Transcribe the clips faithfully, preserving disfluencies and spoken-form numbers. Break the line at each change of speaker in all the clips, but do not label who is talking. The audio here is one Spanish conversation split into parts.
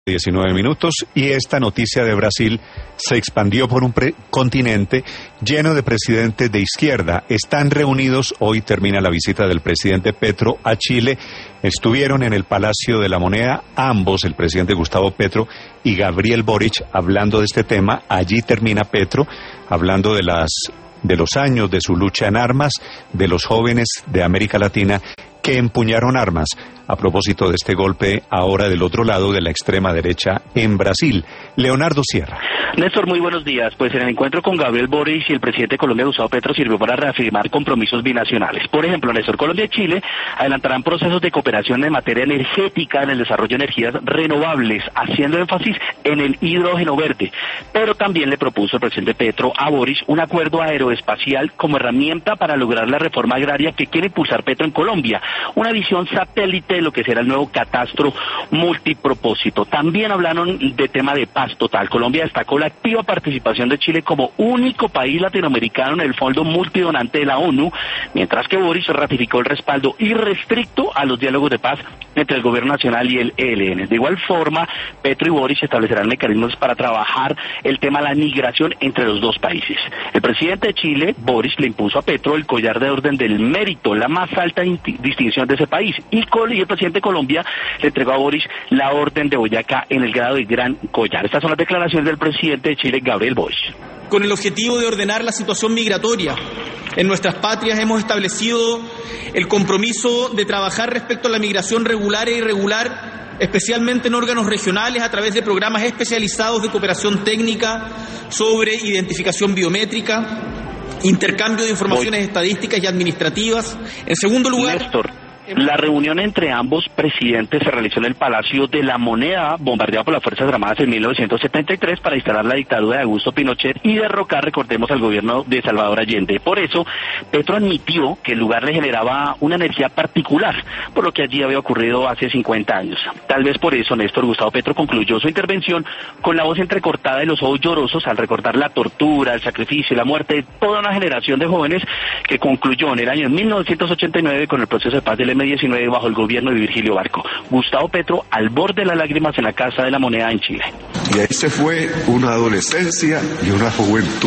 diecinueve minutos, y esta noticia de Brasil se expandió por un continente lleno de presidentes de izquierda. Están reunidos, hoy termina la visita del presidente Petro a Chile. Estuvieron en el Palacio de la Moneda, ambos, el presidente Gustavo Petro y Gabriel Boric, hablando de este tema. Allí termina Petro, hablando de las de los años de su lucha en armas, de los jóvenes de América Latina que empuñaron armas a propósito de este golpe ahora del otro lado de la extrema derecha en Brasil. Leonardo Sierra.
Néstor, muy buenos días. Pues en el encuentro con Gabriel Boric y el presidente de Colombia, Gustavo Petro, sirvió para reafirmar compromisos binacionales. Por ejemplo, Néstor, Colombia y Chile adelantarán procesos de cooperación en materia energética, en el desarrollo de energías renovables, haciendo énfasis en el hidrógeno verde. Pero también le propuso el presidente Petro a Boric un acuerdo aeroespacial como herramienta para lograr la reforma agraria que quiere impulsar Petro en Colombia. Una visión satélite de lo que será el nuevo catastro multipropósito. También hablaron de tema de paz total. Colombia destacó la activa participación de Chile como único país latinoamericano en el Fondo Multidonante de la ONU, mientras que Boric ratificó el respaldo irrestricto a los diálogos de paz entre el gobierno nacional y el E L N. De igual forma, Petro y Boric establecerán mecanismos para trabajar el tema de la migración entre los dos países. El presidente de Chile, Boric, le impuso a Petro el collar de orden del mérito, la más alta distinción de ese país, y el presidente de Colombia le entregó a Boric la orden de Boyacá en el grado de gran collar. Estas son las declaraciones del presidente de Chile, Gabriel Boric.
Con el objetivo de ordenar la situación migratoria en nuestras patrias, hemos establecido el compromiso de trabajar respecto a la migración regular e irregular, especialmente en órganos regionales, a través de programas especializados de cooperación técnica sobre identificación biométrica, intercambio de informaciones Voy. estadísticas y administrativas. En segundo lugar...
Néstor. La reunión entre ambos presidentes se realizó en el Palacio de la Moneda, bombardeado por las Fuerzas Armadas en mil novecientos setenta y tres para instalar la dictadura de Augusto Pinochet y derrocar, recordemos, al gobierno de Salvador Allende. Por eso, Petro admitió que el lugar le generaba una energía particular, por lo que allí había ocurrido hace cincuenta años. Tal vez por eso, Néstor, Gustavo Petro concluyó su intervención con la voz entrecortada y los ojos llorosos al recordar la tortura, el sacrificio y la muerte de toda una generación de jóvenes que concluyó en el año mil novecientos ochenta y nueve con el proceso de paz del eme diecinueve bajo el gobierno de Virgilio Barco. Gustavo Petro al borde de las lágrimas en la Casa de la Moneda en Chile.
Y ahí se fue una adolescencia y una juventud.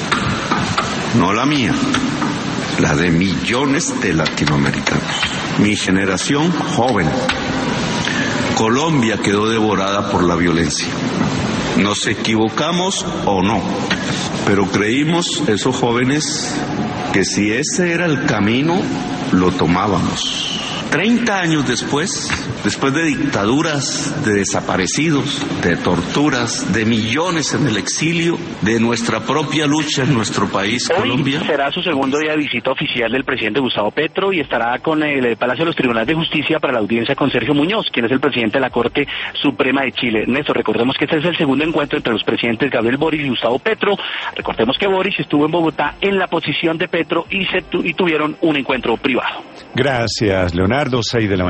No la mía, la de millones de latinoamericanos. Mi generación joven. Colombia quedó devorada por la violencia. Nos equivocamos o no, pero creímos, esos jóvenes, que si ese era el camino, lo tomábamos. Treinta años después, después de dictaduras, de desaparecidos, de torturas, de millones en el exilio, de nuestra propia lucha en nuestro país,
Hoy
Colombia.
Será su segundo día de visita oficial del presidente Gustavo Petro y estará con el Palacio de los Tribunales de Justicia para la audiencia con Sergio Muñoz, quien es el presidente de la Corte Suprema de Chile. Néstor, recordemos que este es el segundo encuentro entre los presidentes Gabriel Boric y Gustavo Petro. Recordemos que Boric estuvo en Bogotá en la posición de Petro y, se tu- y tuvieron un encuentro privado.
Gracias, Leonardo. seis de la